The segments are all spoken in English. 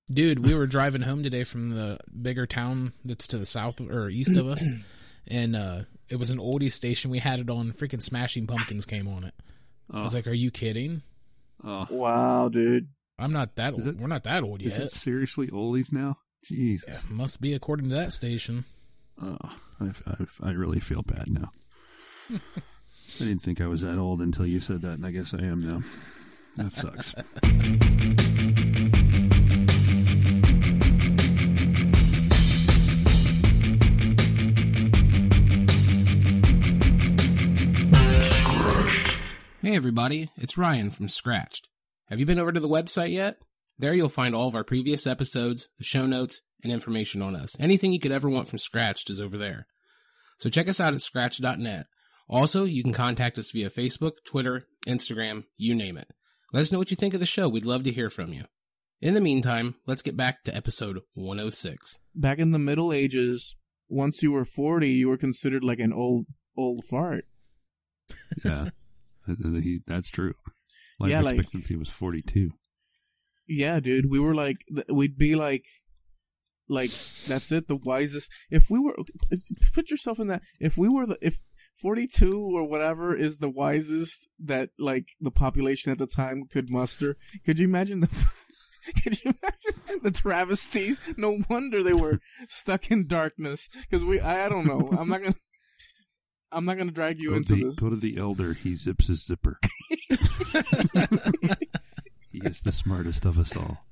Dude, we were driving home today from the bigger town that's to the south or east of us, and it was an oldie station. We had it on. Freaking Smashing Pumpkins came on it. I was like, "Are you kidding?" Wow, dude. I'm not that old. We're not that old yet. Is it seriously oldies now? Jesus. Yeah, must be according to that station. Oh, I really feel bad now. I didn't think I was that old until you said that, and I guess I am now. That sucks. Hey everybody, it's Ryan from Scratched. Have you been over to the website yet? There you'll find all of our previous episodes, the show notes, and information on us. Anything you could ever want from Scratched is over there. So check us out at scratch.net. Also, you can contact us via Facebook, Twitter, Instagram, you name it. Let us know what you think of the show. We'd love to hear from you. In the meantime, let's get back to episode 106. Back in the Middle Ages, once you were 40, you were considered like an old fart. Yeah. That's true. Life expectancy was 42. Yeah, dude. We were like, we'd be like, that's it, the wisest. Put yourself in that. If 42 or whatever is the wisest that like the population at the time could muster, could you imagine the travesties? No wonder they were stuck in darkness. Because I don't know. I'm not gonna drag you into this. Go to the elder. He zips his zipper. He is the smartest of us all.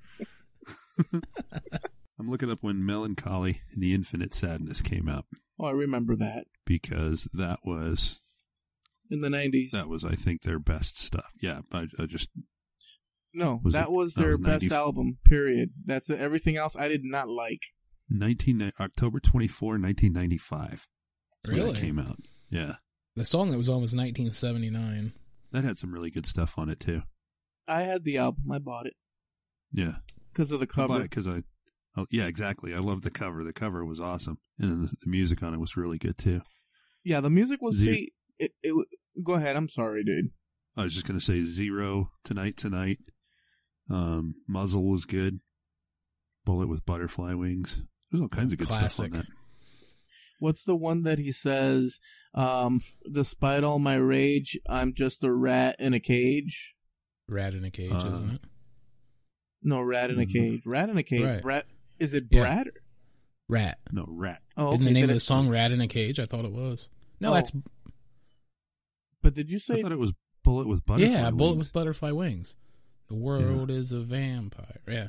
I'm looking up when Melancholy and the Infinite Sadness came out. Oh, I remember that. Because that was... in the 90s. That was, I think, their best stuff. Yeah, I just... No, that was their best album, period. That's it. Everything else I did not like. October 24, 1995. Really? When it came out. Yeah. The song that was on was 1979. That had some really good stuff on it, too. I had the album. I bought it. Yeah. Because of the cover. I bought it because yeah, exactly. I loved the cover. The cover was awesome. And then the music on it was really good, too. Yeah, the music was... go ahead. I'm sorry, dude. I was just going to say Zero, Tonight. Muzzle was good. Bullet with Butterfly Wings. There's all kinds of good stuff on that. What's the one that he says, despite all my rage, I'm just a rat in a cage? Rat in a cage, isn't it? No, rat in a cage. Rat in a cage. Right. Brat. Is it Brat? Yeah. Rat. No, Rat. Oh, okay. Isn't the name of the song Rat in a Cage? I thought it was. No, that's... But did you say... I thought it was Bullet with Butterfly Wings. Yeah, Bullet with Butterfly Wings. The world is a vampire. Yeah.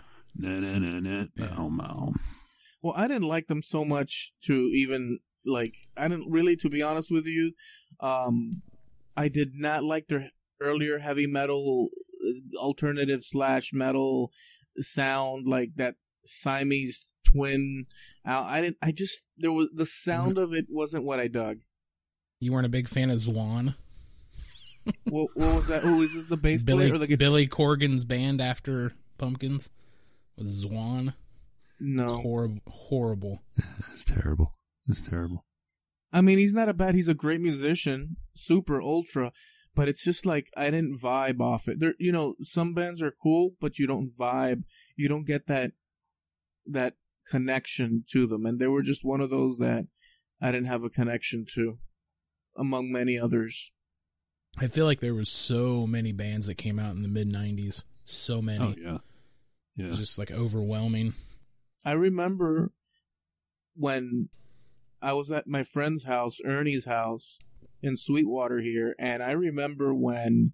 Mow. Well, I didn't like them so much to even, like, I didn't really, to be honest with you, I did not like their earlier heavy metal, alternative / metal sound, like that Siamese twin. The sound of it wasn't what I dug. You weren't a big fan of Zwan? What was that? Oh, is this the bass player? Or the Billy Corgan's band after Pumpkins was Zwan. No. It's horrible. It's terrible. I mean, he's he's a great musician, super ultra, but it's just like, I didn't vibe off it. There, some bands are cool, but you don't vibe. You don't get that connection to them. And they were just one of those that I didn't have a connection to, among many others. I feel like there was so many bands that came out in the mid-90s. So many. Oh, yeah. It was just like overwhelming. I remember when I was at my friend's house, Ernie's house, in Sweetwater here, and I remember when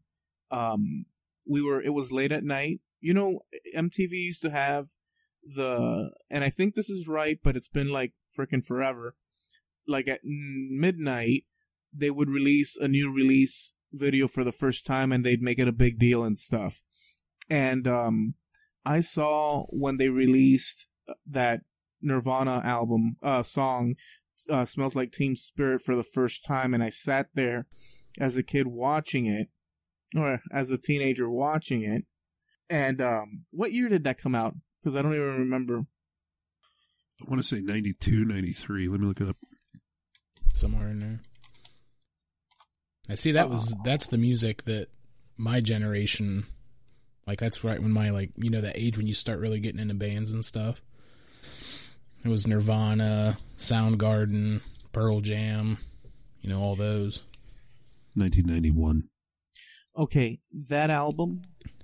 it was late at night. MTV used to have and I think this is right, but it's been like freaking forever, like at midnight, they would release a new release video for the first time, and they'd make it a big deal and stuff. And I saw when they released that Nirvana album song, Smells Like Teen Spirit, for the first time, and I sat there as a kid watching it, or as a teenager watching it. And what year did that come out? Because I don't even remember. I want to say 92, 93. Let me look it up. Somewhere in there. I see that's the music that my generation Like, that's right when my, like, you know, that age when you start really getting into bands and stuff. It was Nirvana, Soundgarden, Pearl Jam, you know, all those. 1991. Okay, that album,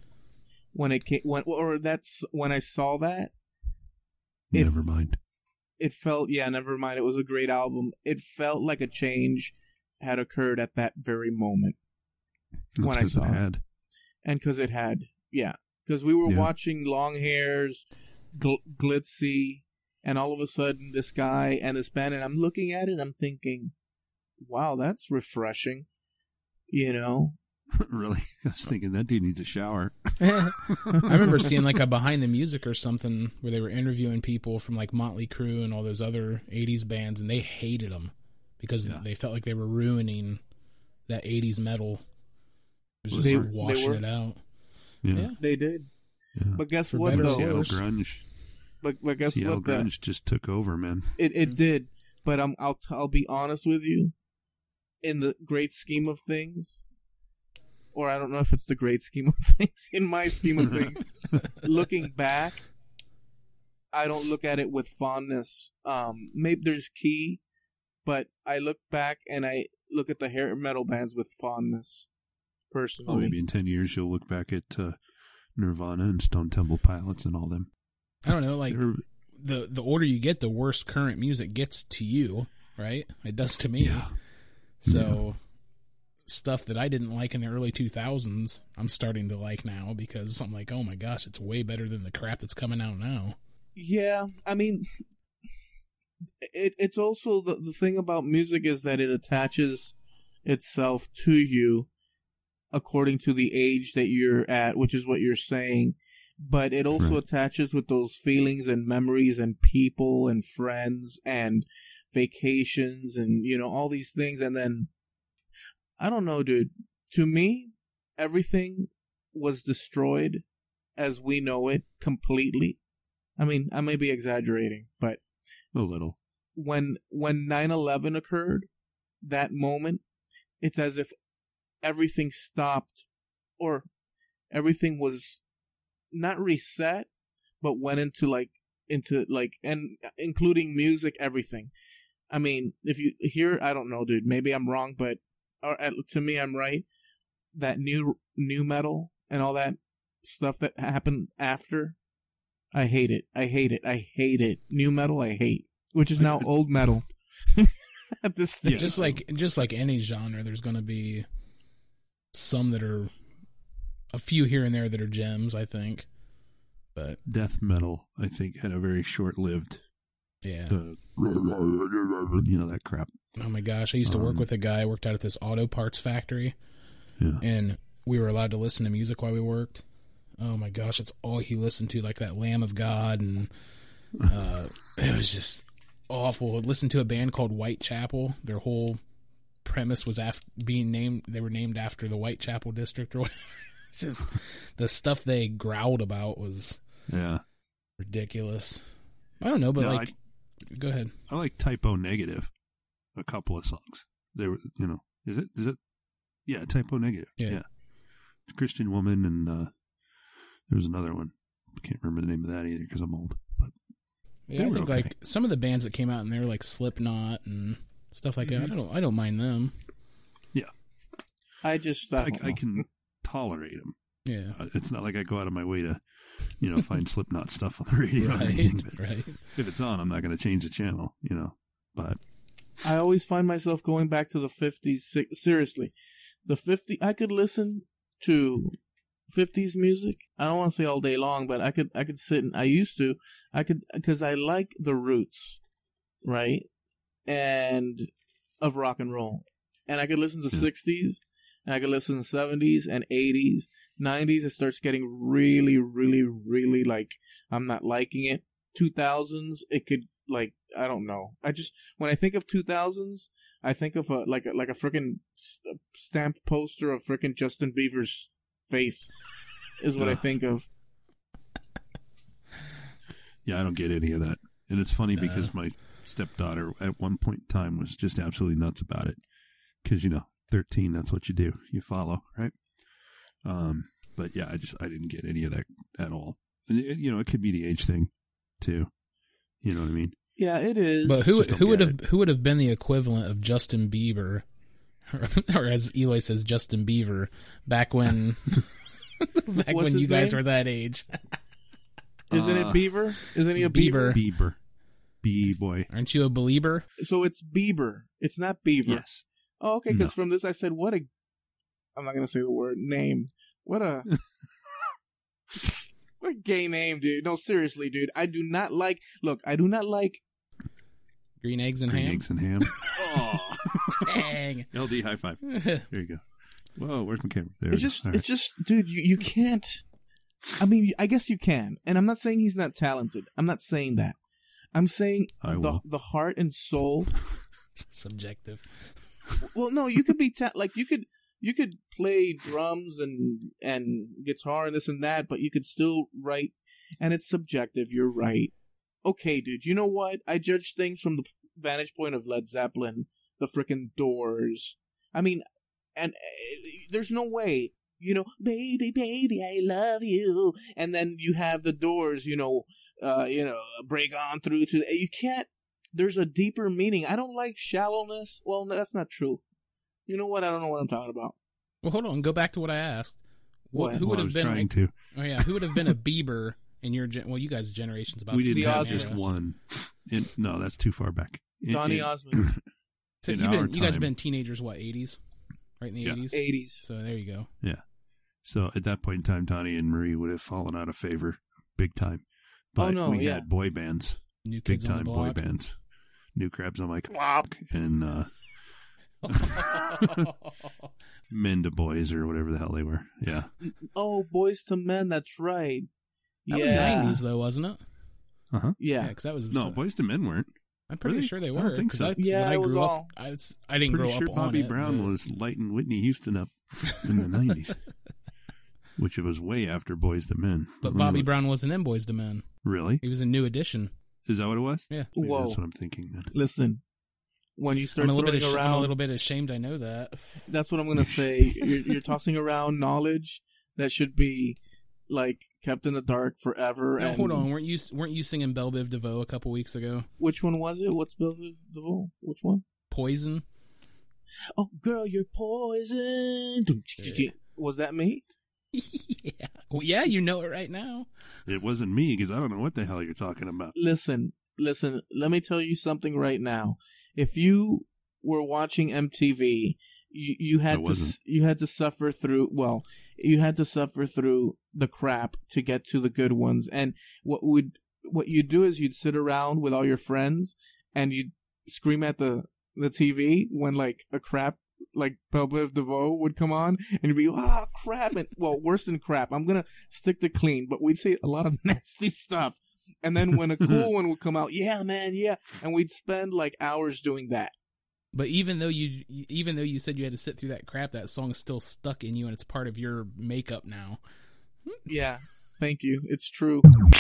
that's when I saw that. Never mind. It felt, never mind. It was a great album. It felt like a change had occurred at that very moment. That's when I saw it had. And because it had, because we were watching Long Hairs, Glitzy, and all of a sudden this guy and this band, and I'm looking at it, I'm thinking, wow, that's refreshing, you know? Really? I was thinking that dude needs a shower. I remember seeing like a behind the music or something where they were interviewing people from like Motley Crue and all those other 80s bands, and they hated them because they felt like they were ruining that 80s metal. It was just washing it out. Yeah. They did. Yeah. But guess For what, better or though? Seattle worse. grunge. But guess Seattle what? grunge just took over, man. It did. But I'll be honest with you. In the great scheme of things, or I don't know if it's the great scheme of things, in my scheme of things, looking back, I don't look at it with fondness. Maybe there's Key, but I look back and I look at the hair metal bands with fondness, personally. Well, maybe in 10 years you'll look back at Nirvana and Stone Temple Pilots and all them. I don't know, like, the older you get, the worse current music gets to you, right? It does to me. Yeah. So, stuff that I didn't like in the early 2000s, I'm starting to like now because I'm like, oh my gosh, it's way better than the crap that's coming out now. Yeah, I mean, it's also the thing about music is that it attaches itself to you according to the age that you're at, which is what you're saying. But it also attaches with those feelings and memories and people and friends and vacations and, you know, all these things. And then, I don't know, dude. To me, everything was destroyed as we know it completely. I mean, I may be exaggerating, but a little. When 9/11 occurred, that moment, it's as if everything stopped, or everything was not reset, but went into and including music, everything. I mean, if you hear, I don't know, dude, maybe I'm wrong, but to me, I'm right. That new metal and all that stuff that happened after, I hate it. I hate it. I hate it. New metal, I hate, which is now old metal. At this stage. Yeah, just like any genre, there's going to be some that are a few here and there that are gems, I think. But death metal, I think, had a very short-lived. Yeah. You know, that crap. Oh my gosh, I used to work with a guy. I worked out at this auto parts factory. Yeah. And we were allowed to listen to music while we worked. Oh my gosh, it's all he listened to, like that Lamb of God, and it was just awful. I listened to a band called Whitechapel. Their whole premise was being named. They were named after the Whitechapel district or whatever. It's just the stuff they growled about was ridiculous. I don't know, but go ahead. I like Typo Negative. A couple of songs. They were, you know, is it? Yeah, Typo Negative. Yeah. Christian Woman, and there was another one. I can't remember the name of that either because I'm old. But yeah, I think like some of the bands that came out in there, like Slipknot and stuff like that. I don't mind them. Yeah, I just I can tolerate them. Yeah, it's not like I go out of my way to, you know, find Slipknot stuff on the radio. Right, or anything, but right. If it's on, I'm not going to change the channel. You know, but I always find myself going back to the 50s. Seriously, the 50s. I could listen to 50s music. I don't want to say all day long, but I could sit and I used to. I could, because I like the roots, right, and of rock and roll, and I could listen to 60s, and I could listen to 70s and 80s, 90s. It starts getting really, really, really like I'm not liking it. 2000s, it could. Like, I don't know. When I think of 2000s, I think of a freaking stamped poster of freaking Justin Bieber's face is what I think of. Yeah, I don't get any of that. And it's funny because my stepdaughter at one point in time was just absolutely nuts about it. Because, you know, 13, that's what you do. You follow, right? But yeah, I didn't get any of that at all. And it could be the age thing too. You know what I mean? Yeah, it is. But who would have been the equivalent of Justin Bieber, or as Eloy says, Justin Beaver, back when when you guys were that age? Isn't it Beaver? Isn't he a Beaver? Bieber. B-boy. Aren't you a believer? So it's Bieber. It's not Beaver. Yes. Oh, okay, because from this I said, I'm not going to say the word name. What a gay name, dude. No, seriously, dude. I do not like Green eggs and Green ham? eggs and ham. Oh. Dang. LD high five. There you go. Whoa, where's my camera? There it's just, dude, you can't. I mean, I guess you can. And I'm not saying he's not talented. I'm not saying that. I'm saying the heart and soul. Subjective. Well, no, you could be you could play drums and guitar and this and that, but you could still write, and it's subjective. You're right. Okay, dude. You know what? I judge things from the vantage point of Led Zeppelin, the frickin' Doors. I mean, and there's no way, baby, baby, I love you, and then you have the Doors, break on through to. You can't. There's a deeper meaning. I don't like shallowness. Well, that's not true. You know what? I don't know what I'm talking about. Well, hold on. Go back to what I asked. Who would have been? Trying to. Oh yeah, who would have been a Bieber in your? You guys' generation's about. We didn't have Osmonds. just one. No, that's too far back. Donny Osmond. So you guys have been teenagers. What, 80s? Right in the 80s. 80s. So there you go. Yeah. So at that point in time, Donnie and Marie would have fallen out of favor, big time. But we had boy bands, New big Kids on time the boy Block. bands. New Crabs on my clock and Men to Boys or whatever the hell they were. Yeah. Oh, Boys to Men. That's right. That was 90s though, wasn't it? Uh-huh. Yeah. Because that was No, Boys to Men weren't. I'm pretty sure they were. I don't think so. When I grew up, I didn't grow Pretty sure up Bobby on it. Brown was lighting Whitney Houston up in the 90s. Which it was way after Boys to Men. But Bobby Brown wasn't in Boys to Men. Really? He was in New Edition. Is that what it was? Yeah. Maybe Whoa. that's what I'm thinking then. Listen, when you start I'm a around, little bit ashamed. I know that. That's what I'm going to say. You're tossing around knowledge that should be like kept in the dark forever. Now, and hold on, weren't you singing Belle Biv DeVoe a couple weeks ago? Which one was it? What's Belle Biv DeVoe? Which one? Poison. Oh, girl, you're poison. Yeah. Was that me? Yeah. Well, yeah, you know it right now. It wasn't me because I don't know what the hell you're talking about. Listen. Let me tell you something right now. If you were watching MTV, you had to suffer through. Well, you had to suffer through the crap to get to the good ones. And what you do is you'd sit around with all your friends and you'd scream at the TV when like a crap like Belle Biv DeVoe would come on, and you'd be crap, and well, worse than crap. I'm gonna stick to clean, but we'd say a lot of nasty stuff. And then when a cool one would come out, yeah, man, yeah, and we'd spend like hours doing that. But even though you said you had to sit through that crap, that song's still stuck in you, and it's part of your makeup now. Yeah, thank you. It's true.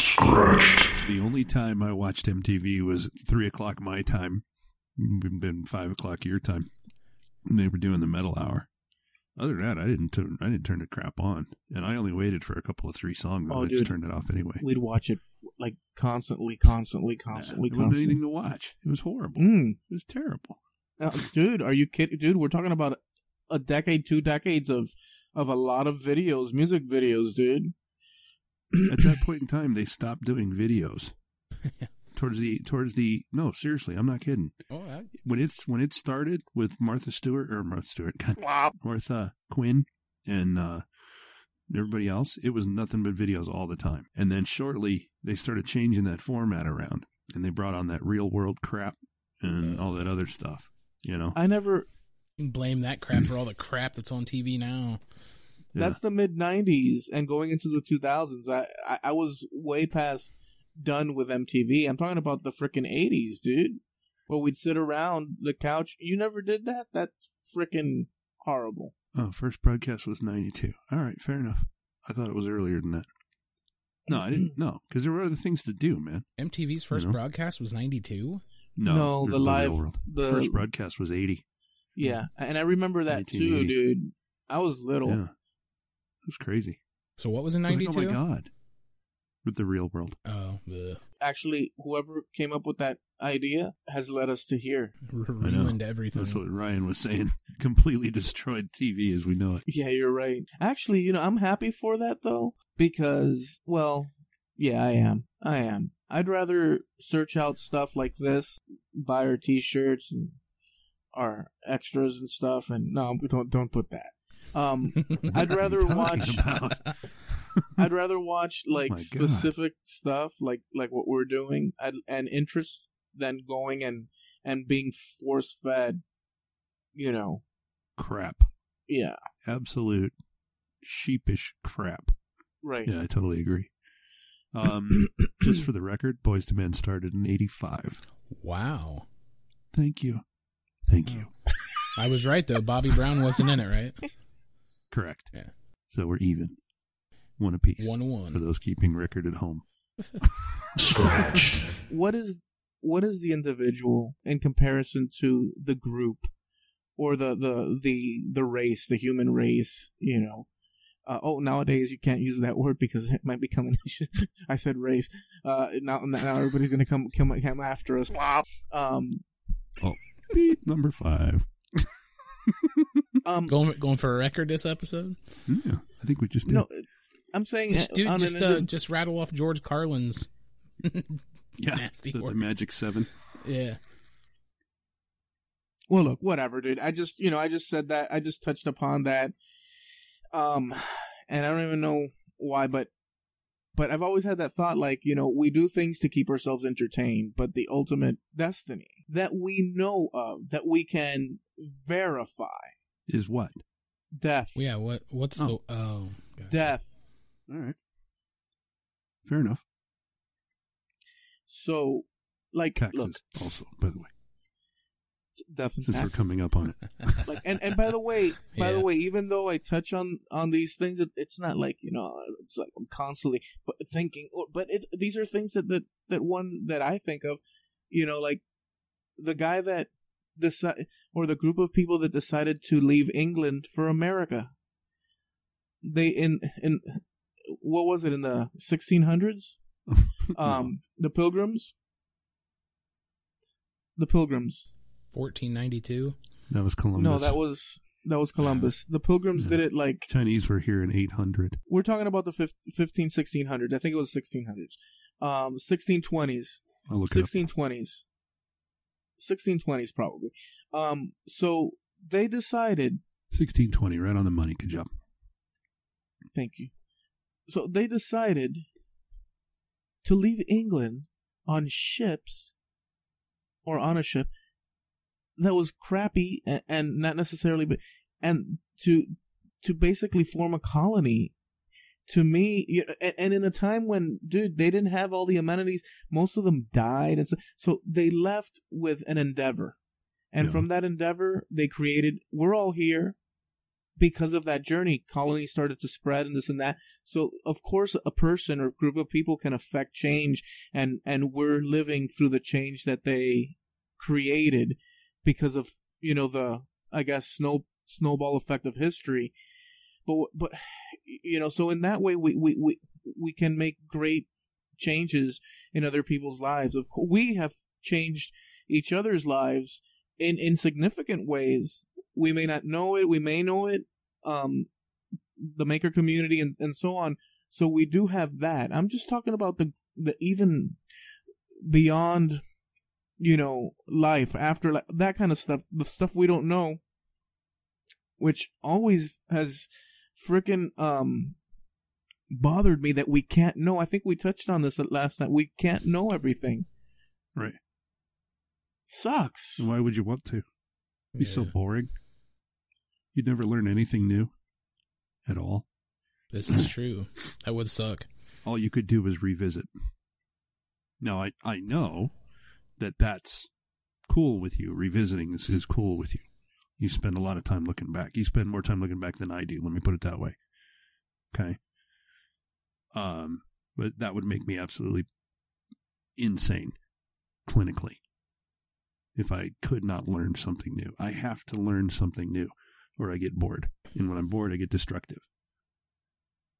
The only time I watched MTV was 3:00 my time, been 5:00 your time. And they were doing the metal hour. Other than that, I didn't turn the crap on, and I only waited for a couple of 3 songs. I just turned it off anyway. We'd watch it like constantly. There wasn't anything to watch. It was horrible. It was terrible. Dude, are you kidding? Dude, we're talking about a decade, 2 decades of a lot of videos, music videos, dude. At that point in time, they stopped doing videos. Towards the no, seriously, I'm not kidding. Oh, When it started with Martha Quinn and everybody else, it was nothing but videos all the time. And then shortly they started changing that format around, and they brought on that real world crap and all that other stuff. I never blame that crap for all the crap that's on TV now. That's the mid '90s and going into the 2000s. I was way past done with MTV. I'm talking about the frickin' 80s, dude. Where we'd sit around the couch. You never did that? That's frickin' horrible. Oh, first broadcast was 92. All right, fair enough. I thought it was earlier than that. No, I didn't. No, because there were other things to do, man. MTV's first broadcast was 92? No, the live world. The first broadcast was 80. Yeah, and I remember that too, dude. I was little. Yeah. It was crazy. So what was in I was like, 92? oh my God. With the real world. Oh, ugh. Actually, whoever came up with that idea has led us to here. Ruined everything. That's what Ryan was saying. Completely destroyed TV as we know it. Yeah, you're right. Actually, I'm happy for that, though, because, well, yeah, I am. I'd rather search out stuff like this, buy our T-shirts and our extras and stuff, and no, don't put that. I'd rather watch. I'd rather watch like specific stuff, like what we're doing, and interest than going and being force fed. Crap. Yeah. Absolute sheepish crap. Right. Yeah, I totally agree. Just for the record, Boyz II Men started in 85. Wow. Thank you. I was right, though. Bobby Brown wasn't in it, right? Correct. Yeah. So we're even. One apiece. 1-1. For those keeping record at home. Scratched. What is the individual in comparison to the group or the race, the human race, nowadays you can't use that word because it might become an issue. I said race. Now everybody's going to come after us. Beep, number 5. Going for a record this episode? Yeah, I think we just did. No, I'm saying just rattle off George Carlin's nasty the words. Magic 7. Yeah. Well, look, whatever, dude. I just said that. I just touched upon that. And I don't even know why, but I've always had that thought, like, we do things to keep ourselves entertained, but the ultimate destiny that we know of, that we can verify, is what? Death. Yeah. What's the? Oh, gotcha. Death. All right. Fair enough. So, like, taxes look, also, by the way. Death and Since taxes. we're coming up on it. Like, and by the way, even though I touch on these things, it's not like, it's like I'm constantly thinking, but these are things that I think of, like the guy that or the group of people that decided to leave England for America. They in what was it, in the 1600s? No. The Pilgrims. 1492. That was Columbus. No, that was Columbus. The Pilgrims did it like Chinese were here in 800. We're talking about the 1600s. I think it was 1600s. 1620s. I'll look it up. 1620s. 1620s probably. So they decided 1620, right on the money. Good job. Thank you. So they decided to leave England on ships, or on a ship that was crappy and not necessarily, but and to basically form a colony. To me, and in a time when, dude, they didn't have all the amenities, most of them died, and so they left with an endeavor, and from that endeavor, they created. We're all here because of that journey. Colonies started to spread, and this and that. So, of course, a person or group of people can affect change, and we're living through the change that they created because of the, I guess, snowball effect of history. But so in that way we can make great changes in other people's lives. Of course, we have changed each other's lives in significant ways. We may not know it. We may know it. The maker community and so on. So we do have that. I'm just talking about the even beyond, life, after that kind of stuff. The stuff we don't know, which always has freaking bothered me, that we can't know. I think we touched on this last night. We can't know everything. Right. Sucks. Why would you want to? It'd be so boring. You'd never learn anything new at all. This is true. That would suck. All you could do was revisit. Now, I know that that's cool with you. Revisiting this is cool with you. You spend a lot of time looking back. You spend more time looking back than I do. Let me put it that way. Okay. But that would make me absolutely insane clinically if I could not learn something new. I have to learn something new or I get bored. And when I'm bored, I get destructive.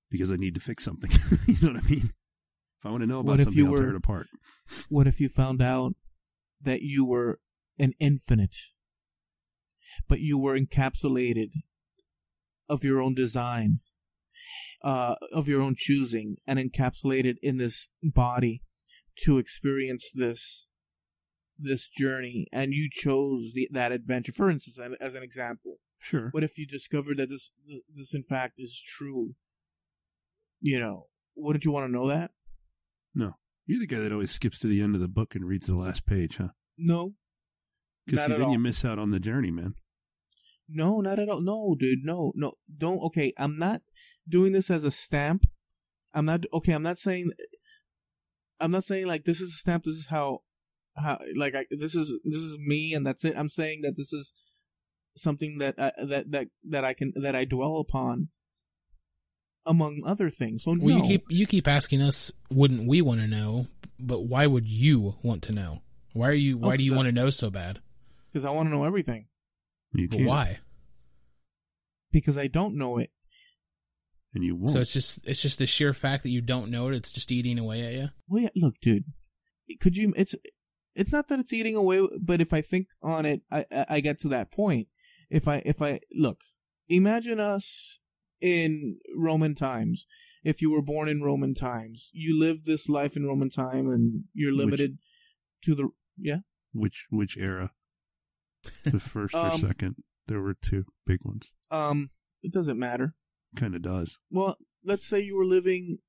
because I need to fix something. You know what I mean? If I want to know about something, I'll tear it apart. What if you found out that you were an infinite, but you were encapsulated of your own design, of your own choosing, and encapsulated in this body to experience this journey, and you chose that adventure? For instance, as an example, sure. What if you discovered that this in fact is true? You know, wouldn't you want to know that? No. You're the guy that always skips to the end of the book and reads the last page, huh? No. Because then you miss out on the journey, man. No, not at all. No, dude. No. Don't. Okay, I'm not doing this as a stamp. I'm not saying like this is a stamp. This is how like this is me and that's it. I'm saying that this is something that I dwell upon, among other things. So well, you keep asking us, wouldn't we want to know? But why would you want to know? Why do you want to know so bad? Because I want to know everything. But why? Because I don't know it. And you won't. So it's just the sheer fact that you don't know it. It's just eating away at you. Well, yeah, look, dude. Could you? It's not that it's eating away, but if I think on it, I get to that point. If I look, imagine us in Roman times. If you were born in Roman times, you live this life in Roman time, and you're limited to the Which era? The first or second? There were two big ones. It doesn't matter. Kind of does. Well, let's say you were living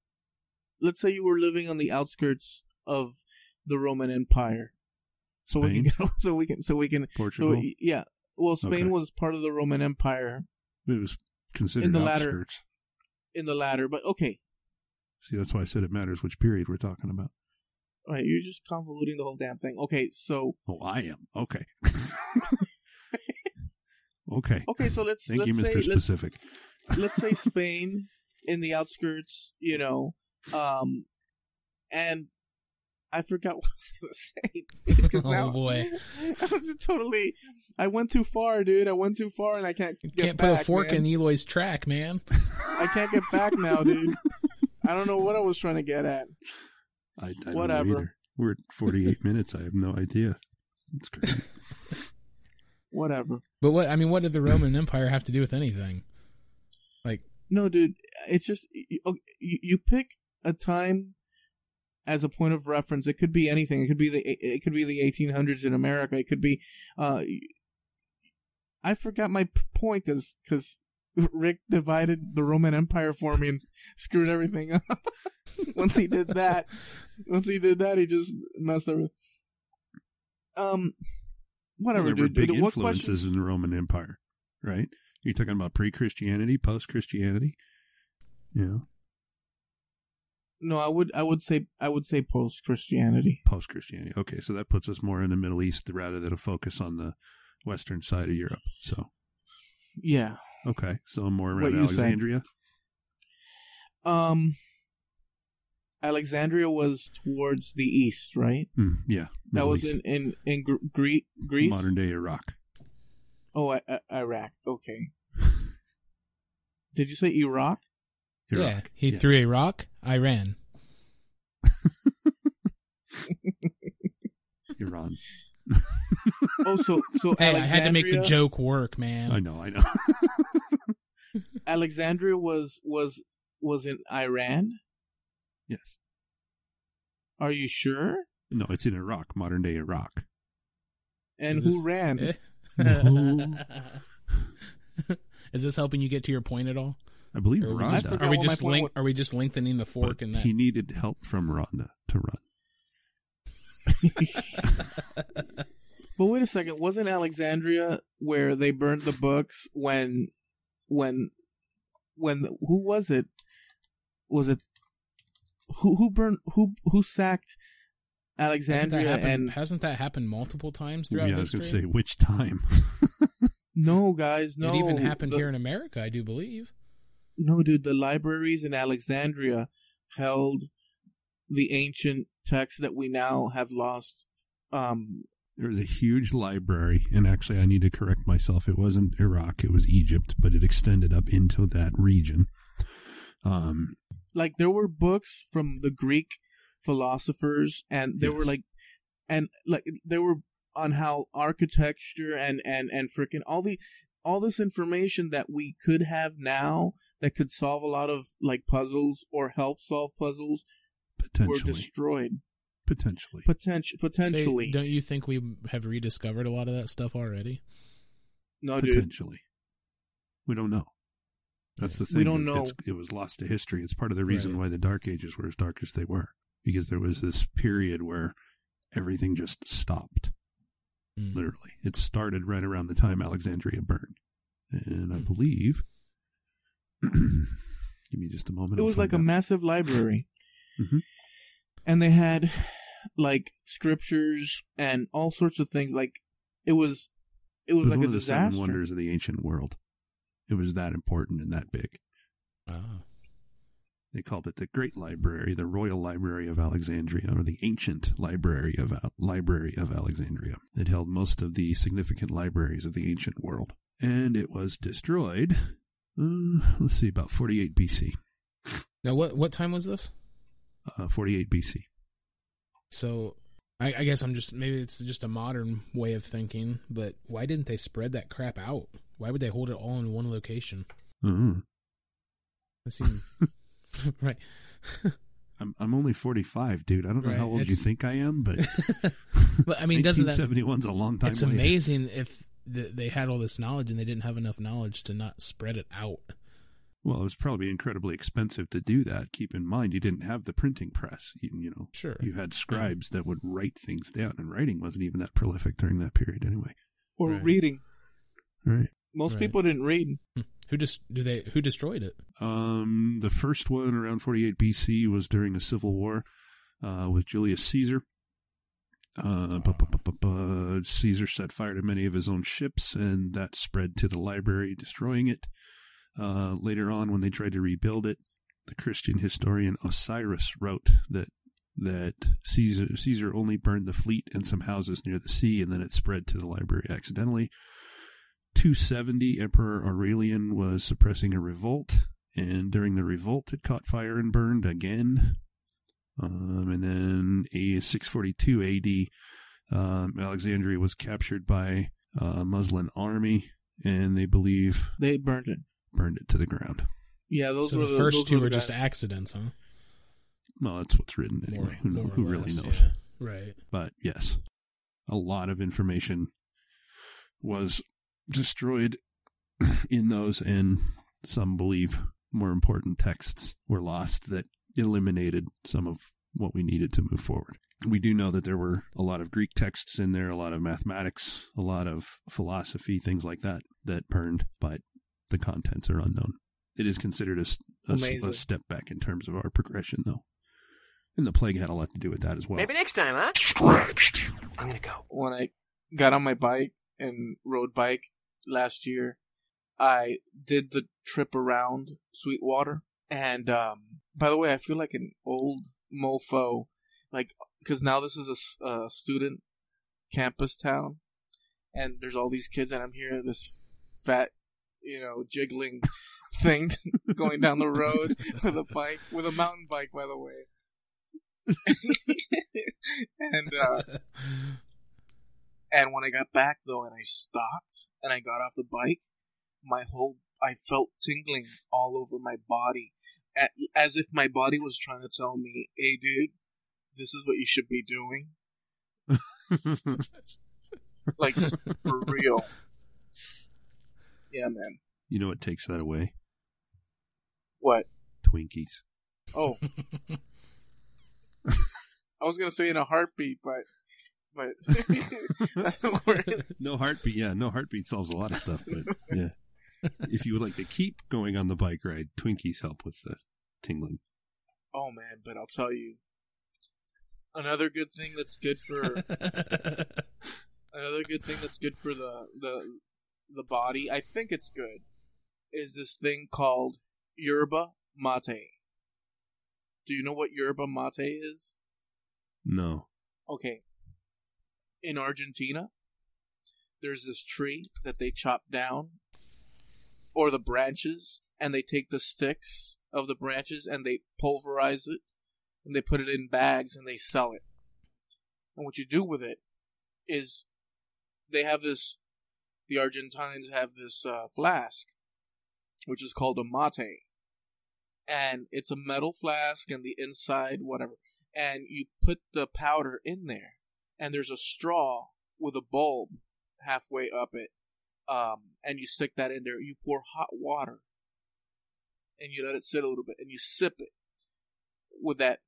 on the outskirts of the Roman Empire. Spain? So we can Portugal? yeah. Well, Spain was part of the Roman Empire. It was considered outskirts. In the latter, but okay. See, that's why I said it matters which period we're talking about. All right, you're just convoluting the whole damn thing. Okay, so... Oh, I am. Okay. Okay. Okay, so let's Thank you, Mr. Specific. Let's say Spain in the outskirts, you know, and I forgot what I was going to say. Oh, boy. I went too far, dude. I went too far, and I can't get Can't back, put a fork in Eloy's track, man. I can't get back now, dude. I don't know what I was trying to get at. I don't know either. We're at 48 minutes. I have no idea. It's crazy. Whatever. But what did the Roman Empire have to do with anything? Like, no, dude. It's just you pick a time as a point of reference. It could be anything. It could be the 1800s in America. It could be. I forgot my point because Rick divided the Roman Empire for me and screwed everything up. Once he did that, he just messed everything. Whatever, there were dude. big influences in the Roman Empire, right? You're talking about pre-Christianity, post-Christianity, yeah. No, I would say post-Christianity. Post-Christianity. Okay, so that puts us more in the Middle East rather than a focus on the western side of Europe. So, yeah. Okay, so more around Alexandria. Alexandria was towards the east, right? Yeah, that was east. in Greece, modern day Iraq. Oh, Iraq. Okay. Did you say Iraq? Yeah, he threw a rock. Iran. Iran. Oh, so hey, I had to make the joke work, man. I know. Alexandria was in Iran? Yes. Are you sure? No, it's in Iraq, modern day Iraq. And who ran? Is this helping you get to your point at all? I believe Rhonda. Are we just lengthening the fork in that? He needed help from Rhonda to run. But wait a second, wasn't Alexandria where they burned the books when who was it? Was it who sacked Alexandria? Hasn't that happened multiple times throughout history? I was going to say, which time? No, guys, no. It even happened here in America, I do believe. No, dude, the libraries in Alexandria held the ancient texts that we now have lost. There was a huge library, and actually I need to correct myself. It wasn't Iraq, it was Egypt, but it extended up into that region. Like there were books from the Greek philosophers, and there were they were on how architecture and freaking all this information that we could have now that could solve a lot of like puzzles or help solve puzzles were destroyed. Potentially. Potentially. Don't you think we have rediscovered a lot of that stuff already? No, potentially. We don't know. That's the thing. We don't know. It was lost to history. It's part of the reason why the Dark Ages were as dark as they were. Because there was this period where everything just stopped. Literally. It started right around the time Alexandria burned. And I believe... give me just a moment. It was like a massive library. Mm-hmm. And they had like scriptures and all sorts of things. Like it was like one a of the disaster. 7 wonders of the ancient world. It was that important and that big. Oh. They called it the Great Library, the Royal Library of Alexandria, or the Ancient Library of Alexandria. It held most of the significant libraries of the ancient world. And it was destroyed, about 48 BC. Now, what time was this? 48 BC. So, I guess maybe it's just a modern way of thinking, but why didn't they spread that crap out? Why would they hold it all in one location? Mm-hmm. That seems... right. I'm only 45, dude. I don't know how old you think I am, but... But I mean, doesn't that... 1971's a long time It's later. amazing if they had all this knowledge and they didn't have enough knowledge to not spread it out. Well, it was probably incredibly expensive to do that. Keep in mind, you didn't have the printing press. Sure. You had scribes that would write things down, and writing wasn't even that prolific during that period anyway. Or reading. Right. Most people didn't read. Who destroyed it? The first one around 48 BC was during a civil war with Julius Caesar. Caesar set fire to many of his own ships, and that spread to the library, destroying it. Later on, when they tried to rebuild it, the Christian historian Osiris wrote that Caesar only burned the fleet and some houses near the sea, and then it spread to the library accidentally. 270, Emperor Aurelian was suppressing a revolt, and during the revolt, it caught fire and burned again. And then 642 AD, Alexandria was captured by a Muslim army, and they believe they burned it to the ground. Yeah, so the first two were just accidents, huh? Well, that's what's written anyway. Who really knows? Yeah. Right. But yes, a lot of information was destroyed in those, and some believe more important texts were lost that eliminated some of what we needed to move forward. We do know that there were a lot of Greek texts in there, a lot of mathematics, a lot of philosophy, things like that burned, but the contents are unknown. It is considered a step back in terms of our progression, though. And the plague had a lot to do with that as well. Maybe next time, huh? Scratched. I'm gonna go. When I got on my bike and rode bike last year, I did the trip around Sweetwater. And, by the way, I feel like an old mofo. Like, because now this is a student campus town. And there's all these kids, and I'm hearing this fat, jiggling thing going down the road with a mountain bike, by the way. And when I got back though, and I stopped and I got off the bike, I felt tingling all over my body, as if my body was trying to tell me, "Hey, dude, this is what you should be doing." Like, for real. Yeah, man. You know what takes that away? What? Twinkies. Oh. I was going to say in a heartbeat, but doesn't work. No heartbeat. Yeah, no heartbeat solves a lot of stuff, but yeah. If you would like to keep going on the bike ride, Twinkies help with the tingling. Oh, man, but I'll tell you. Another good thing that's good for the body, I think it's good, is this thing called yerba mate. Do you know what yerba mate is? No. Okay. In Argentina, there's this tree that they chop down, or the branches, and they take the sticks of the branches and they pulverize it, and they put it in bags and they sell it. And what you do with it is they have this, the Argentines have this flask, which is called a mate. And it's a metal flask and the inside, whatever. And you put the powder in there. And there's a straw with a bulb halfway up it. And you stick that in there. You pour hot water. And you let it sit a little bit. And you sip it. With that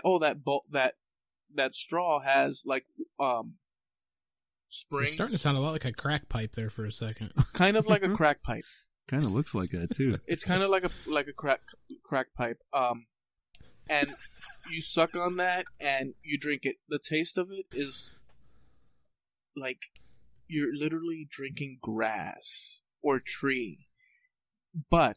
straw has like springs. It's starting to sound a lot like a crack pipe there for a second. Kind of like a crack pipe. Kind of looks like that too. It's kind of like a crack pipe. And you suck on that and you drink it. The taste of it is like you're literally drinking grass or tree. But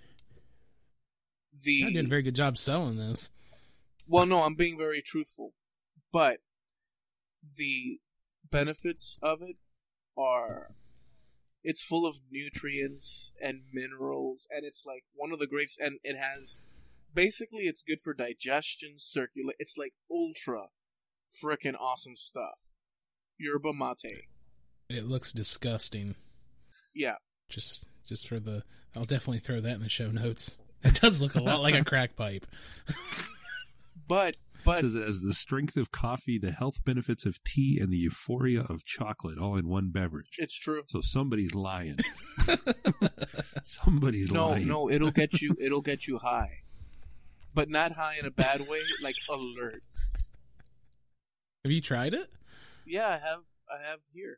I did a very good job selling this. Well, no, I'm being very truthful. But the benefits of it are, it's full of nutrients and minerals, and it's like one of the greats, and it has, basically it's good for digestion, circulate, it's like ultra frickin' awesome stuff. Yerba mate. It looks disgusting. Yeah. Just for I'll definitely throw that in the show notes. It does look a lot like a crack pipe. But it says it has the strength of coffee, the health benefits of tea, and the euphoria of chocolate, all in one beverage. It's true. So somebody's lying. Somebody's lying. No, it'll get you high, but not high in a bad way. Like alert. Have you tried it? Yeah, I have here.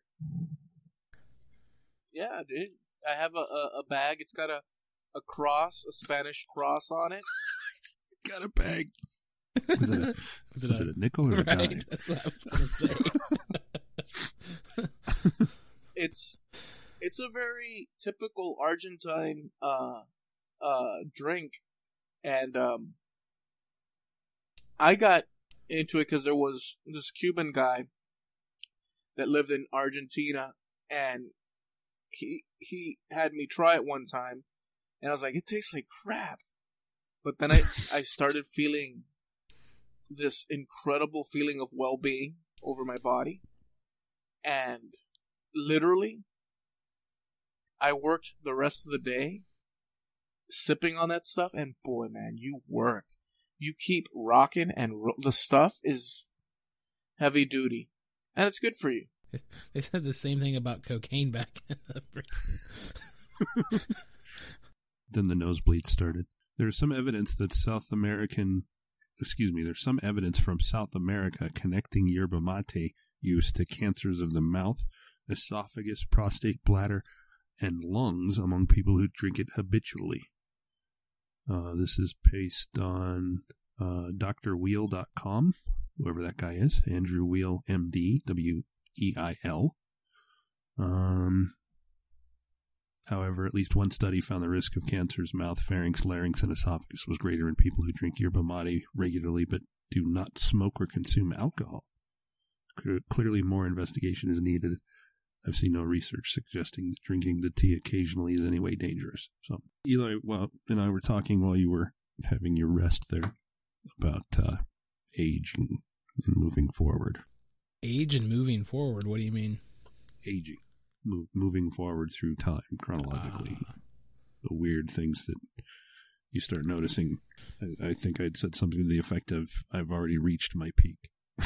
Yeah, dude. I have a bag. It's got a cross, a Spanish cross on it. Got a bag. Was it a nickel or a dime? That's what I was going to say. It's a very typical Argentine drink, and I got into it because there was this Cuban guy that lived in Argentina, and he had me try it one time, and I was like, it tastes like crap. But then I started feeling this incredible feeling of well-being over my body, and literally I worked the rest of the day sipping on that stuff, and boy, man, you keep rocking, and the stuff is heavy duty, and it's good for you. They said the same thing about cocaine back in the Then the nosebleeds started. There's some evidence that there's some evidence from South America connecting yerba mate use to cancers of the mouth, esophagus, prostate, bladder, and lungs among people who drink it habitually. This is based on drwheel.com, whoever that guy is, Andrew Wheel, MD, W-E-I-L. However, at least one study found the risk of cancers, mouth, pharynx, larynx, and esophagus was greater in people who drink yerba mate regularly but do not smoke or consume alcohol. Clearly, more investigation is needed. I've seen no research suggesting that drinking the tea occasionally is in any way dangerous. So, Eli and I were talking while you were having your rest there about age and moving forward. Age and moving forward? What do you mean? Aging. Moving forward through time chronologically. The weird things that you start noticing. I think I'd said something to the effect of, I've already reached my peak.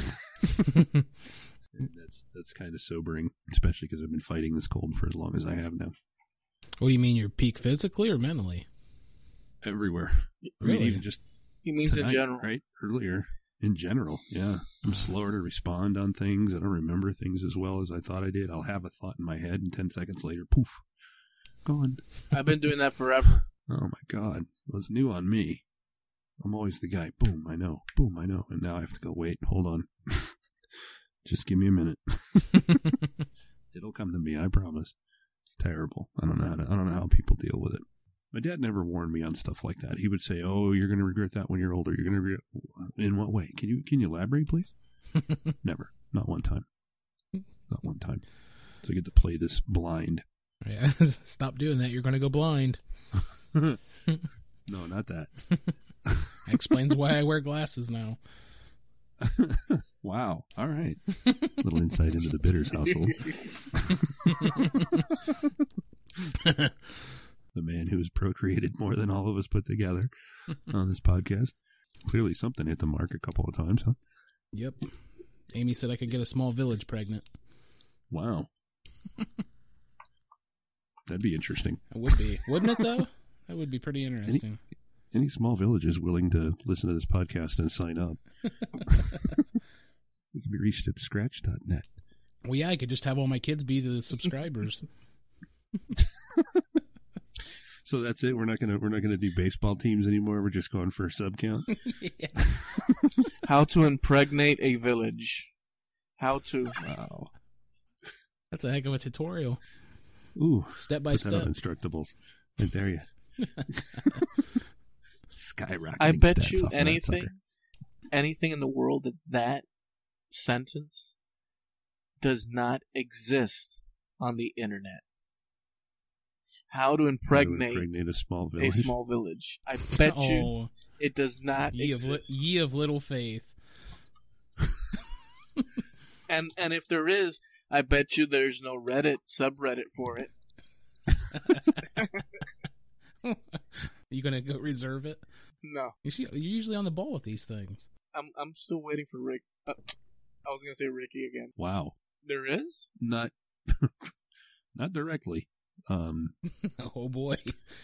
And that's kind of sobering, especially because I've been fighting this cold for as long as I have now. What do you mean, your peak physically or mentally? Everywhere. Really? I mean, even just he means tonight, in general. Right? Earlier. In general, yeah. I'm slower to respond on things. I don't remember things as well as I thought I did. I'll have a thought in my head, and 10 seconds later, poof, gone. I've been doing that forever. Oh, my God. Well, it's new on me. I'm always the guy, boom, I know. Boom, I know. And now I have to go, wait, hold on. Just give me a minute. It'll come to me, I promise. It's terrible. I don't know how people deal with it. My dad never warned me on stuff like that. He would say, "Oh, you're going to regret that when you're older. You're going to regret." In what way? Can you elaborate, please? Never. Not one time. Not one time. So I get to play this blind. Yeah. Stop doing that. You're going to go blind. No, not that. Explains why I wear glasses now. Wow. All right. Little insight into the Bitters household. The man who has procreated more than all of us put together on this podcast. Clearly something hit the mark a couple of times, huh? Yep. Amy said I could get a small village pregnant. Wow. That'd be interesting. It would be. Wouldn't it, though? That would be pretty interesting. Any small villages willing to listen to this podcast and sign up? We can be reached at scratch.net. Well, yeah, I could just have all my kids be the subscribers. So that's it. We're not gonna do baseball teams anymore. We're just going for a sub count. Yeah. How to impregnate a village. How to. Wow. That's a heck of a tutorial. Ooh. Step by put step. That on Instructables. Right there you. Skyrocketing. I bet stats you off of anything in the world that sentence does not exist on the internet. How to impregnate a small village. I bet you it does not exist. Ye of little faith. And if there is, I bet you there's no Reddit subreddit for it. You gonna go reserve it? No. You're usually on the ball with these things. I'm still waiting for Rick. I was gonna say Ricky again. Wow. There is? Not directly. Oh boy.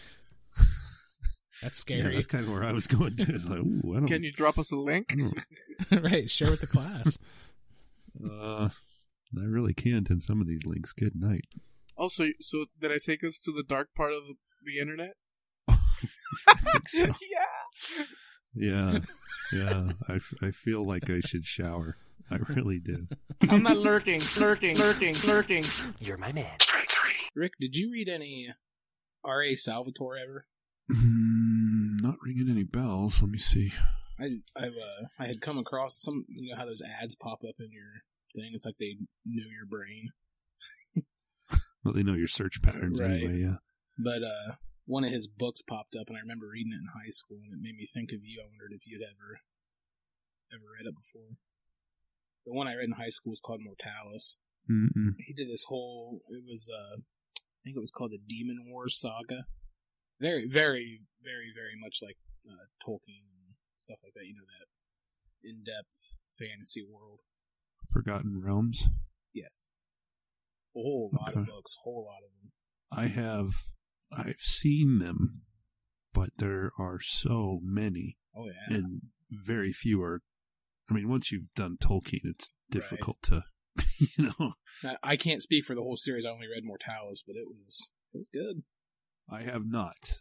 That's scary. Yeah, that's kind of where I was going to. It's like, ooh, I don't. Can you drop us a link? Right, share with the class. I really can't in some of these links. Good night. Oh, so did I take us to the dark part of the internet? I think so. Yeah. Yeah. I feel like I should shower. I really do. I'm not lurking. You're my man. Rick, did you read any R.A. Salvatore ever? Not ringing any bells. Let me see. I had come across some, you know how those ads pop up in your thing? It's like they know your brain. Well, they know your search patterns anyway, yeah. But one of his books popped up, and I remember reading it in high school, and it made me think of you. I wondered if you'd ever read it before. The one I read in high school was called Mortalis. Mm-mm. He did this whole, I think it was called the Demon Wars saga. Very, very, very, very much like Tolkien and stuff like that. You know, that in-depth fantasy world. Forgotten Realms? Yes. A whole lot of books, whole lot of them. I've seen them, but there are so many. Oh, yeah. And very few are, I mean, once you've done Tolkien, it's difficult to, you know. I can't speak for the whole series. I only read Mortalis, but it was good. I have not.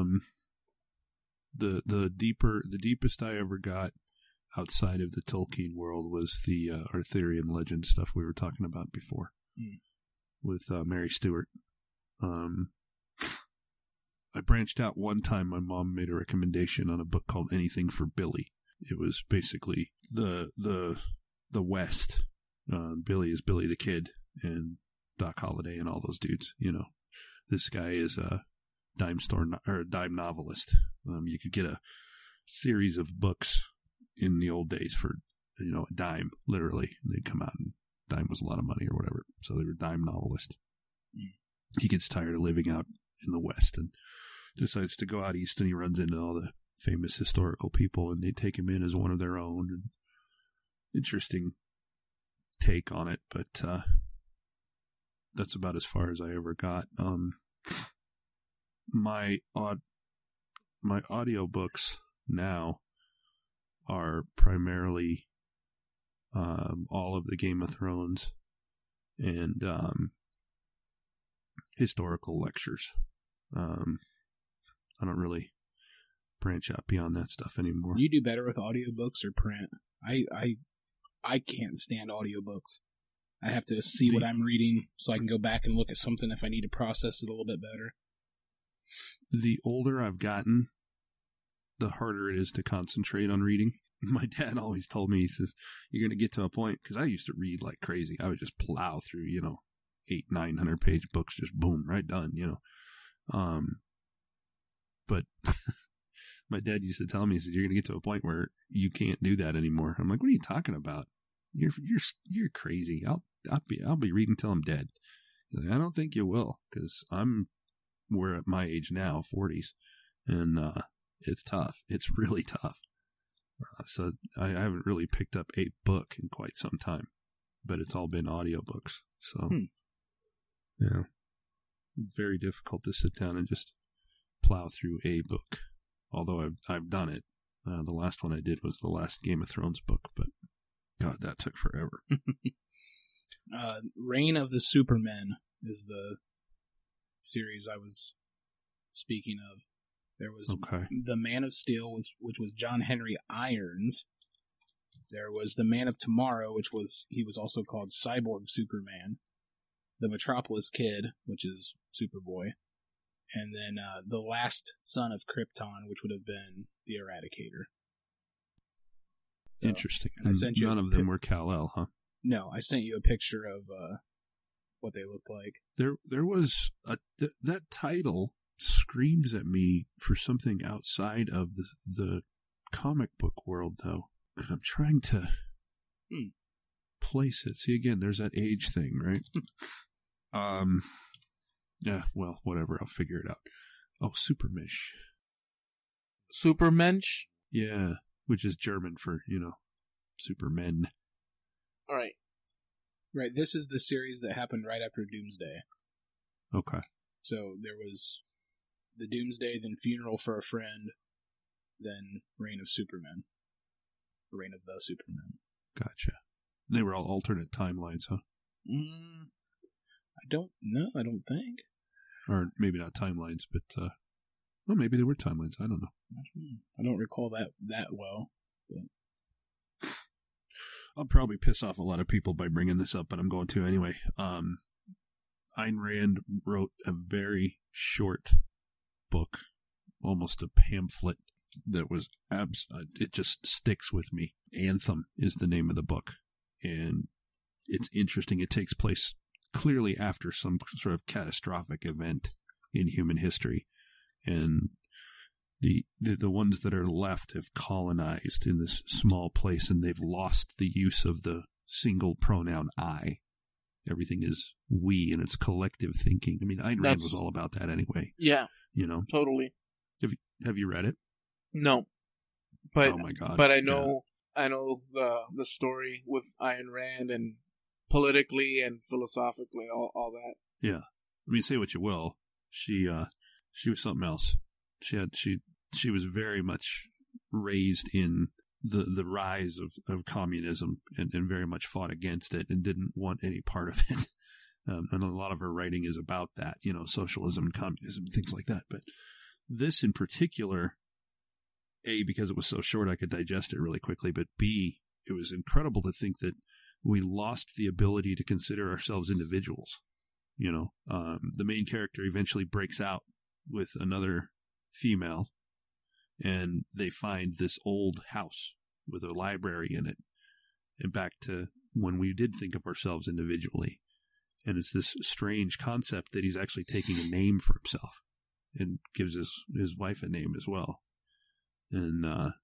The deepest I ever got outside of the Tolkien world was the Arthurian legend stuff we were talking about before with Mary Stewart. I branched out one time. My mom made a recommendation on a book called Anything for Billy. It was basically the West. Billy is Billy the Kid and Doc Holliday and all those dudes. You know, this guy is a dime novelist. You could get a series of books in the old days for, you know, a dime, literally. They'd come out and dime was a lot of money or whatever. So they were dime novelist. He gets tired of living out in the West and decides to go out east, and he runs into all the famous historical people, and they take him in as one of their own. And interesting take on it, but that's about as far as I ever got. My audiobooks now are primarily all of the Game of Thrones and historical lectures. I don't really branch out beyond that stuff anymore. You do better with audiobooks or print? I can't stand audiobooks. I have to see what I'm reading so I can go back and look at something if I need to process it a little bit better. The older I've gotten, the harder it is to concentrate on reading. My dad always told me, he says, you're going to get to a point, because I used to read like crazy. I would just plow through, 800-900 page books, just boom, right done, But my dad used to tell me, he said, you're going to get to a point where you can't do that anymore. I'm like, what are you talking about? You're crazy. I'll be reading till I'm dead. He's like, I don't think you will, because we're at my age now, 40s, and it's tough. It's really tough. So I haven't really picked up a book in quite some time, but it's all been audiobooks. So, yeah, very difficult to sit down and just plow through a book. Although I've done it. The last one I did was the last Game of Thrones book, but God, that took forever. Reign of the Supermen is the series I was speaking of. There was The Man of Steel, which was John Henry Irons. There was The Man of Tomorrow, he was also called Cyborg Superman. The Metropolis Kid, which is Superboy. And then The Last Son of Krypton, which would have been The Eradicator. Interesting. None of them were Kal-El, huh? No, I sent you a picture of what they looked like. There was that title screams at me for something outside of the comic book world, though. And I'm trying to place it. See, again, there's that age thing, right? Yeah, well, whatever. I'll figure it out. Oh, Supermensch. Supermensch? Yeah, which is German for, Supermen. All right. Right, this is the series that happened right after Doomsday. Okay. So there was the Doomsday, then Funeral for a Friend, then Reign of Superman. Reign of the Superman. Gotcha. They were all alternate timelines, huh? I don't know. I don't think. Or maybe not timelines, but well, maybe they were timelines. I don't know. I don't recall that well. But. I'll probably piss off a lot of people by bringing this up, but I'm going to anyway. Ayn Rand wrote a very short book, almost a pamphlet, that was it just sticks with me. Anthem is the name of the book, and it's interesting. It takes place clearly after some sort of catastrophic event in human history, and the ones that are left have colonized in this small place, and they've lost the use of the single pronoun I. Everything is we, and it's collective thinking. I mean, Ayn Rand was all about that anyway. Yeah, totally. Have you read it? No, but oh my God! But I know the story with Ayn Rand, and politically and philosophically, all that. Yeah, I mean, say what you will, she was something else. She was very much raised in the rise of communism, and very much fought against it and didn't want any part of it. And a lot of her writing is about that, socialism and communism, things like that. But this in particular, A, because it was so short, I could digest it really quickly, but B, it was incredible to think that we lost the ability to consider ourselves individuals. The main character eventually breaks out with another female, and they find this old house with a library in it, and back to when we did think of ourselves individually. And it's this strange concept that he's actually taking a name for himself, and gives his wife a name as well. And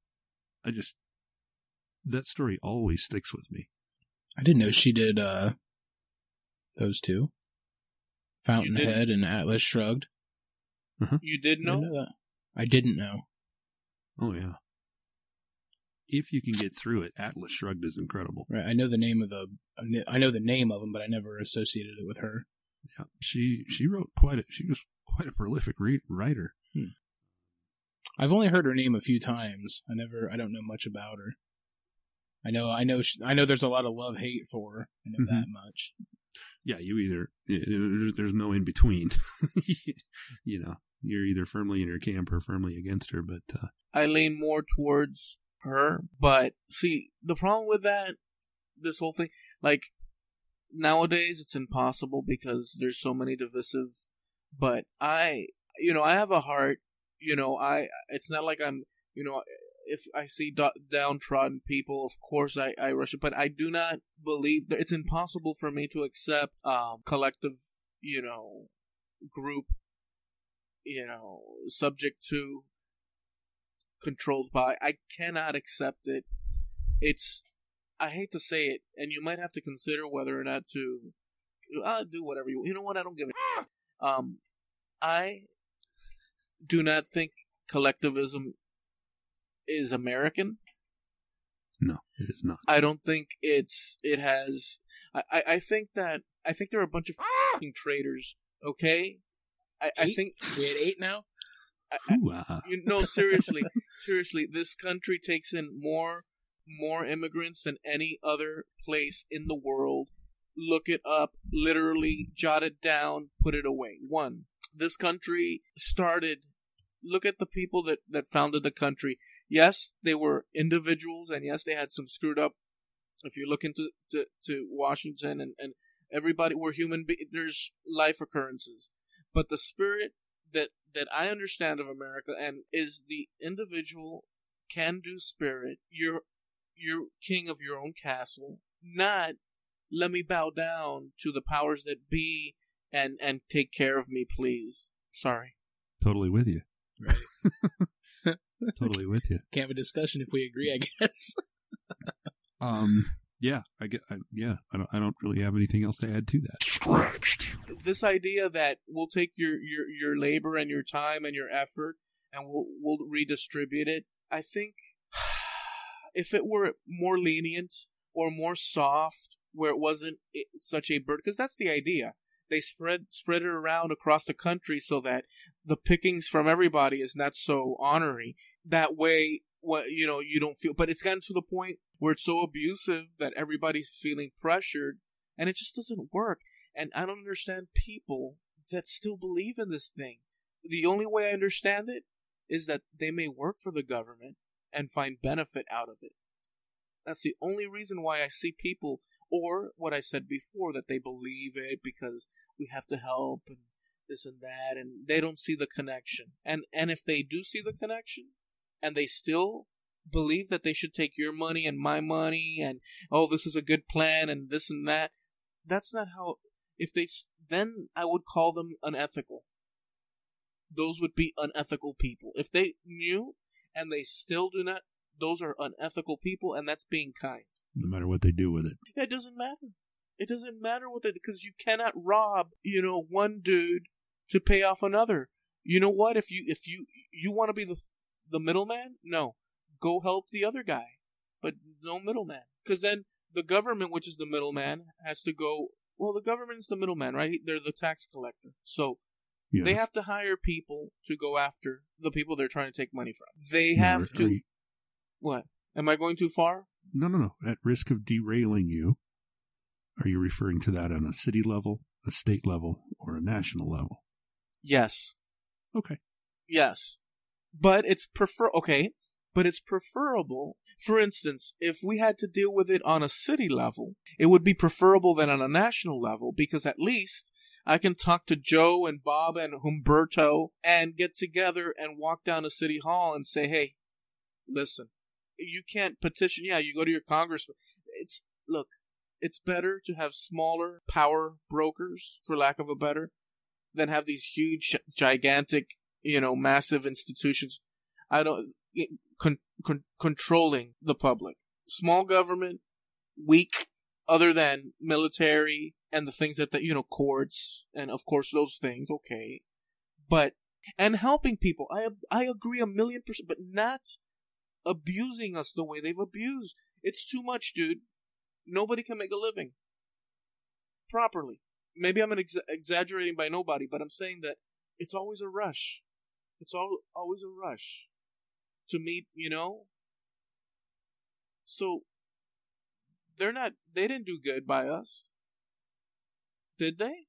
that story always sticks with me. I didn't know she did those two, Fountainhead and Atlas Shrugged. Uh-huh. You did know? I didn't know. Oh yeah. If you can get through it, Atlas Shrugged is incredible. Right, I know the name of them, but I never associated it with her. Yeah, she wrote she was quite a prolific writer. I've only heard her name a few times. I don't know much about her. I know there's a lot of love-hate for her. I know that much. Yeah, there's no in between. You're either firmly in her camp or firmly against her, but I lean more towards her. But see, the problem with this whole thing, like, nowadays it's impossible because there's so many divisive, but I have a heart, it's not like I'm, if I see downtrodden people, of course I rush it, but I do not believe that it's impossible for me to accept collective, group subject to, controlled by. I cannot accept it. I hate to say it, and you might have to consider whether or not to do whatever you know what, I don't give a I do not think collectivism is American. No, it is not. I don't think it has. I think there are a bunch of traitors. Okay, I think we had 8 now. Seriously, this country takes in more immigrants than any other place in the world. Look it up, literally jot it down, put it away. 1, this country started. Look at the people that founded the country. Yes, they were individuals, and yes, they had some screwed up. If you look into to Washington and everybody, we're human beings. There's life occurrences, but the spirit that I understand of America and is the individual can-do spirit. You're king of your own castle. Not let me bow down to the powers that be and take care of me, please. Sorry. Totally with you. Right. Totally with you. Can't have a discussion if we agree, I guess. Yeah, I don't really have anything else to add to that. Scratched. This idea that we'll take your labor and your time and your effort and we'll redistribute it. I think if it were more lenient or more soft, where it wasn't such a burden, because that's the idea. They spread it around across the country so that the pickings from everybody is not so ornery. That way, you don't feel. But it's gotten to the point where it's so abusive that everybody's feeling pressured, and it just doesn't work. And I don't understand people that still believe in this thing. The only way I understand it is that they may work for the government and find benefit out of it. That's the only reason why I see people, or what I said before, that they believe it because we have to help and this and that, and they don't see the connection. And if they do see the connection, and they still believe that they should take your money and my money, and this is a good plan and this and that, that's not how. Then I would call them unethical. Those would be unethical people. If they knew and they still do not, those are unethical people, and that's being kind. No matter what they do with it. It doesn't matter. It doesn't matter what they do, because you cannot rob, one dude to pay off another. You know what? If you want to be the middleman, no, go help the other guy, but no middleman. Because then the government, which is the middleman, has to go. Well, the government's the middleman, right? They're the tax collector, so yes. They have to hire people to go after the people they're trying to take money from. They have to. What? Am I going too far? No. At risk of derailing you, are you referring to that on a city level, a state level, or a national level? Yes. Okay. Yes. But it's preferable. For instance, if we had to deal with it on a city level, it would be preferable than on a national level, because at least I can talk to Joe and Bob and Humberto and get together and walk down to City Hall and say, hey, listen, you can't petition. Yeah, you go to your congressman. It's better to have smaller power brokers, for lack of a better, than have these huge, gigantic, massive institutions. Controlling the public. Small government, weak, other than military and the things that courts and of course those things, okay. And helping people. I agree 1,000,000%, but not abusing us the way they've abused. It's too much, dude. Nobody can make a living properly. Maybe I'm exaggerating by nobody, but I'm saying that it's always a rush. It's always a rush to meet, So they didn't do good by us. Did they?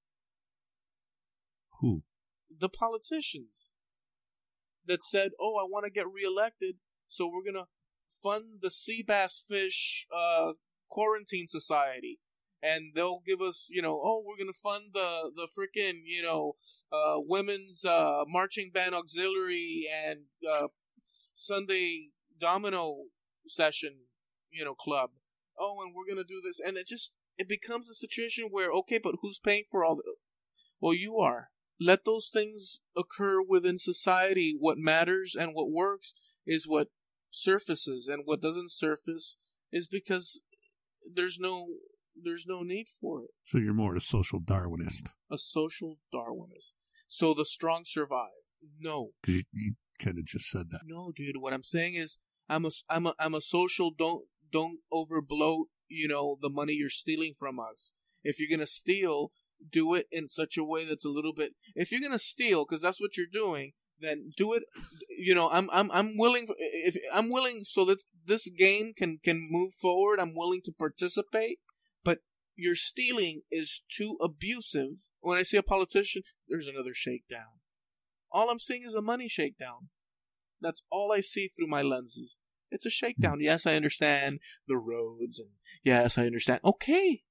Who? The politicians that said, I want to get reelected, so we're going to fund the sea bass fish quarantine society. And they'll give us, we're going to fund the freaking, women's marching band auxiliary and Sunday domino session, club. And we're going to do this. And it becomes a situation where, okay, but who's paying for all the... Well, you are. let those things occur within society. What matters and what works is what surfaces, and what doesn't surface is because there's no need for it. So you're more a social Darwinist. A social Darwinist. So the strong survive. No. Because you kind of just said that. No, dude. What I'm saying is, I'm a social. Don't overbloat. The money you're stealing from us. If you're gonna steal, do it in such a way that's a little bit. If you're gonna steal, because that's what you're doing, then do it. I'm willing. If I'm willing, so that this game can move forward. I'm willing to participate. But your stealing is too abusive. When I see a politician, there's another shakedown. All I'm seeing is a money shakedown. That's all I see through my lenses. It's a shakedown. Yes, I understand the roads, and yes, I understand. Okay.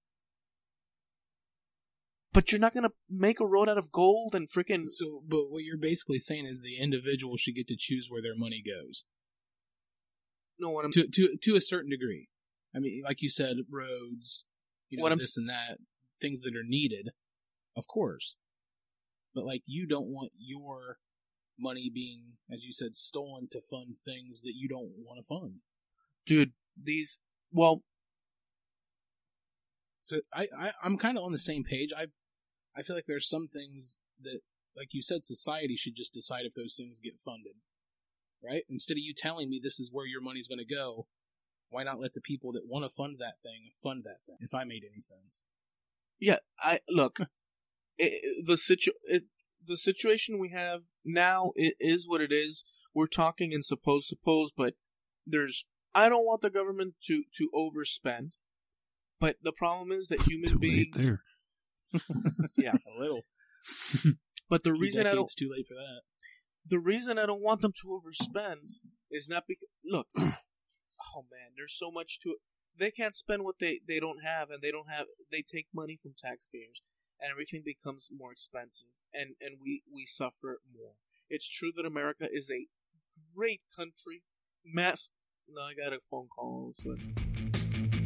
But you're not going to make a road out of gold and freaking... So, but what you're basically saying is the individual should get to choose where their money goes. No, what I'm... To a certain degree. I mean, like you said, roads, this and that, things that are needed, of course. But, you don't want your money being, as you said, stolen to fund things that you don't want to fund. Dude, So I'm kind of on the same page. I feel like there's some things that, like you said, society should just decide if those things get funded, right? Instead of you telling me this is where your money's going to go, why not let the people that want to fund that thing, if I made any sense? Yeah, the situation we have now, it is what it is. We're talking in suppose, but I don't want the government to overspend. But the problem is that human beings... Too late there. Yeah, a little. But the reason I don't... It's too late for that. The reason I don't want them to overspend is not because... Look, oh man, there's so much to it. They can't spend what they don't have, and they take money from taxpayers, and everything becomes more expensive, and we suffer more. It's true that America is a great country. No, I got a phone call. So...